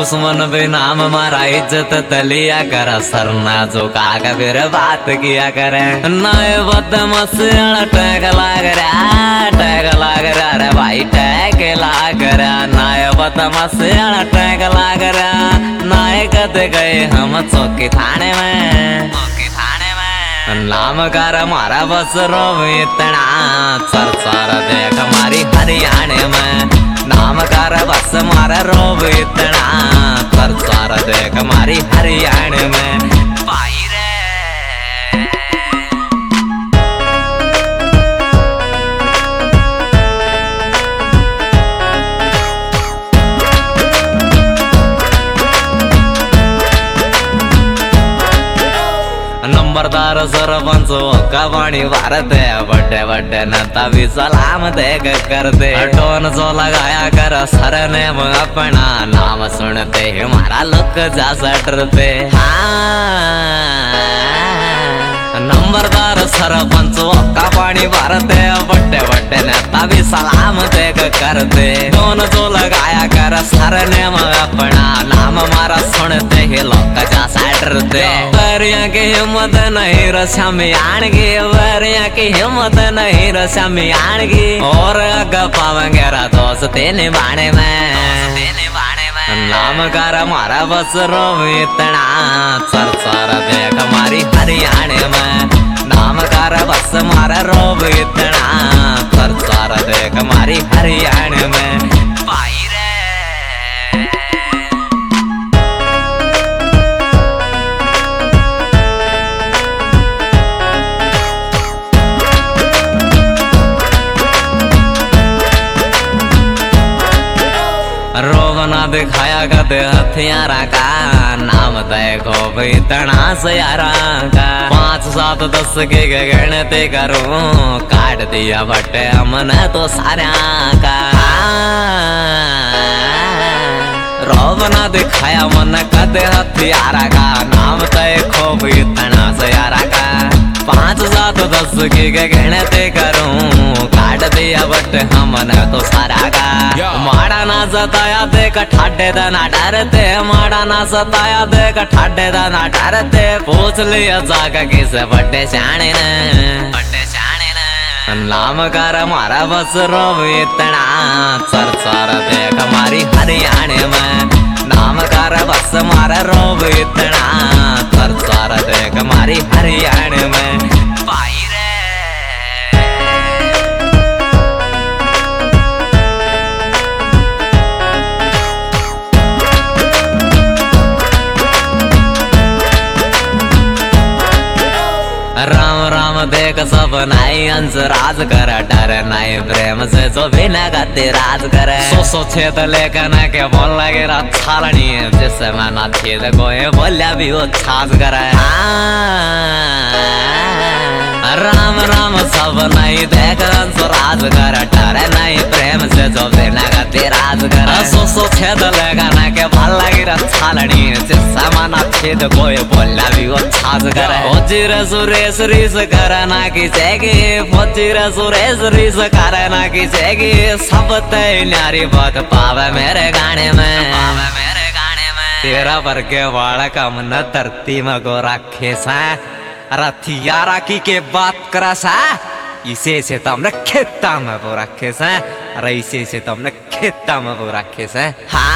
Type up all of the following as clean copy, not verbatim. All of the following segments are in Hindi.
दुश्मन भी नाम मारा इज्जत तलिया कर सरना जो काका फिर बात किया करे नए बदमाश टैग लाग रहा रे भाई टैग लाग रहा नए बदमाश टैग लाग रहा नए कद गए हम चौकी थाने में नाम कर मारा बस रो इतना सरसार देख हमारी हरियाणा में नाम कर बस मारा रोब इतना सरसार देख हमारी हरियाणा में भाई रे नंबरदार सरपंच का पानी भारत है बड़े बड़े नेता भी सलाम देख करते टोन जो लगाया कर सर ने अपना नाम सुनते हमारा लोग जा सटरते नंबरदार सरपंच का पानी भारत है बड़े बड़े नेता भी सलाम देख करते टोन जो लगाया कर सर ने अपना नाम हमारा सुनते ही लोग जा सटरते वरिया की हिम्मत नहीं रस्यामियान की वरिया की हिम्मत नहीं रस्यामियान की और अग पावेंगे दोस्त तेने बाणे में नाम कर हमारा बस रो इतना सरसार देख हमारी हरियाणा में नाम कर बस मारा रोब इतना सरसार देख हमारी हरियाणा में भाई रे रोबना दिखाया करते हथियारा का नाम देखो भाई तना सयारा का 5 7 10 के गणते करूं काट दिया बटे हमने तो सारा का रोबना दिखाया मन कदे हथियारा का नाम देखो भाई तना सयारा का 5 7 10 के गणते करूं काट दिया बट हमने तो सारा का माड़ा ना सताया देख ठाडे दा ना डरते माड़ा ना सताया देख ठाडे दा ना डरते पूछ लिया जागा किसे बड़े शाने ने नाम कर हमारा बस रो इतना सरसार देख हमारी हरियाणा में नाम कर बस मारा रोब इतना सरसार देख हमारी हरियाणा में भाई रे राम राम देख सब नाई अंश राज कर डर नाई प्रेम से जो बिना गति राज करे सो छेद लेकर के बोल लगे छालनी जिससे मैं ना छेद कोई बोलिया भी वो छाज करे राम राम सब नहीं देख अंश राज कर डर नहीं प्रेम से जो बिना गति राज करे सो छेद लेकर के बोल लगे छालनी जिससे मैं ना छेद कोई बोलिया भी वो छाज करे फौजीर सुरेश रीस करना किसेगी फौजीर सुरेश रीस करना किसेगी सब तय न्यारी बात पावे मेरे गाने में तेरा पर के वाला कम न धरती में गो रखे सा रथिया राखी के बात करा सा इसे से तुमने खेता में वो रखे सा अरे इसे से तुमने खेता में वो रखे सा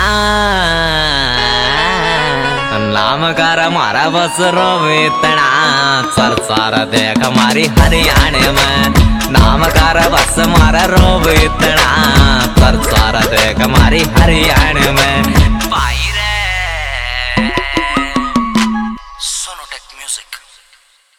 नाम कर हमारा बस रो इतना सरसार देख हमारी हरियाणा में नाम कर बस मारा रोब इतना सरसार देख हमारी हरियाणा